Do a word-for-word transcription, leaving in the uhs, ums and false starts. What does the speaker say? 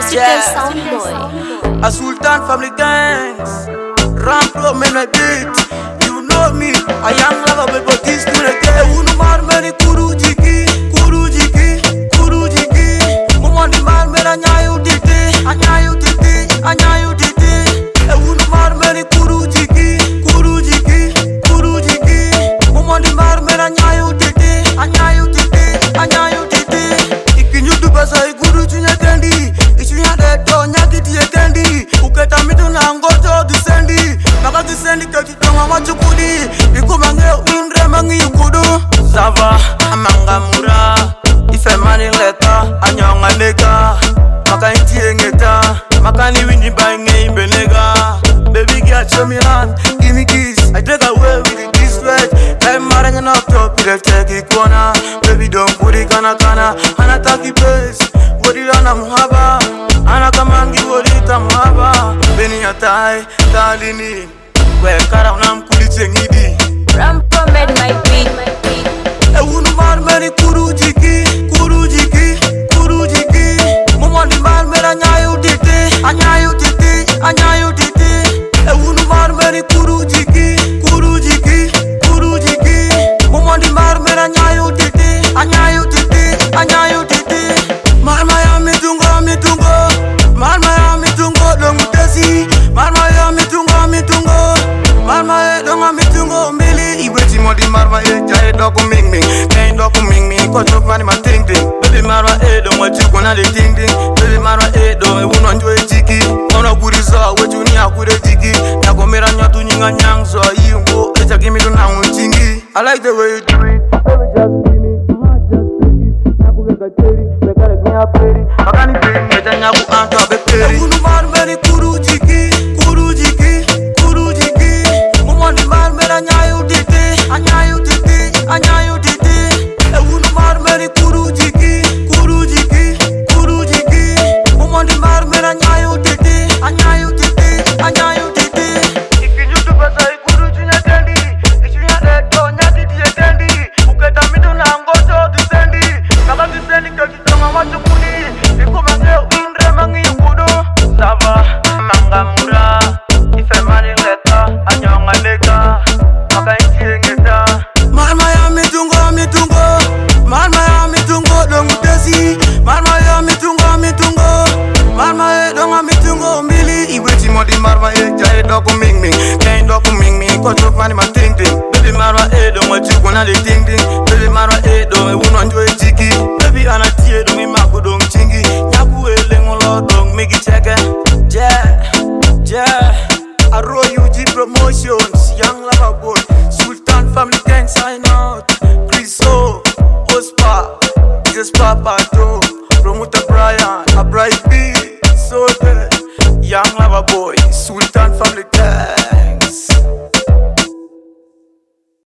Magical Yeah. Sound Boy. A Sultan family gangs. Ramplo men a beat. You know me. A young lover but this to the gay. Unu mar meni kuru jiki, kuru jiki, kuru jiki. Mumani mar mena nyayu titi, anyayu titi, anyayu titi. E unu mar meni kuru jiki, kuru jiki, kuru jiki. Mumani mar mena nyayu titi, anyayu titi, anyayu titi. Ikinyu dubasa iguru chunya kendi. Ichunya de to nyakiti ye kendi. Uketa mitu na ngoto disendi. Maka disendi kaki kama wachukudi. Ikumange windre mangi yukudu. Sava amanga mura. Ife mani leta anyonga nega. Maka inti engeta. Maka ni windi bange imbenega. Baby girl show me hand, give me kiss. I take away with this sweat. Time marang up top, it'll take it corner. Baby don't put it kana kana. Hana taki pace. Wodi lana muhaba. Ana kamangi wodi ta muhaba. Beni atai, talini. We kara unam kulitse ngidi. Rampo made my beat. E unu mar meni kuru jiki, kuru jiki, kuru jiki. Mumani mar mera nyayu titi, anyayu titi, anyayu titi. E unu mar meni kuru jiki, kuru jiki, kuru jiki. Mumani mar mera nyayu titi, anyayu titi, anyayu titi. Mar maya mitungo, mitungo. Mar maya mitungo dongu tesi. Mar maya mitungo, mitungo. Mar maya donga mitungo mbili. Iweti modi mar maya jaye doku ming ming. Kain doku ming ming. Kochok mani ma ting ting. Baby marwa e do mwa chuko na de ting ting. Baby marwa e do e uno njwe jiki. Kono kuri so wechu ni akure jiki. Nyako mera nyotu nyinga nyang so yungo. Echa kimi do na unchingi. I like the way you do it. Baby just give me. Heart just take it. Nyako weka cherry. Weka rek mi aperi. Makani bring echa nyako anto abekeri. E unu mar meni kuru jiki. Kuru jiki. Kuru jiki. Mumani mar mera nyayu titi. Anyayu titi. Anyayu titi. E unu mar meni kuru jiki. Kuru jiki. Kuru jiki. Mumani mar mera nyayu titi. Anyayu titi. Anyayu titi. Ikinyu dubasa iguru chunya kendi. Ichunya de to nyakiti ye kendi. Uketa mitu na ngoto disendi. Kaka disendi kaki kama wachukuni. Ikumange windre mangi yukudu. Sava manga mura. Ife mani leta anyonga nega. Maka inti engeta. Mar maya mitungo, mitungo. Mar maya mitungo dongu tesi. Mar maya mitungo, mitungo. Mar maya donga mitungo mbili. Iweti modi mar maya jaye doku ming ming. Kain doku ming ming. Kochok mani ma ting ting. Baby marwa e do mwa chuko na de ting ting. Baby marwa e do e uno njwe jiki. Baby anatie do mi maku dong chingi. Nyaku e lengo lo dong migi cheke. Yeah, yeah. Arrow U G Promotions, Young Lover Boy, Sultan Family Gang sign out. Chris O, Ospa, Jesus Papa Do, Promoter Brian, a Bright B, Sote, Young Lover Boy, Sultan Family Gang.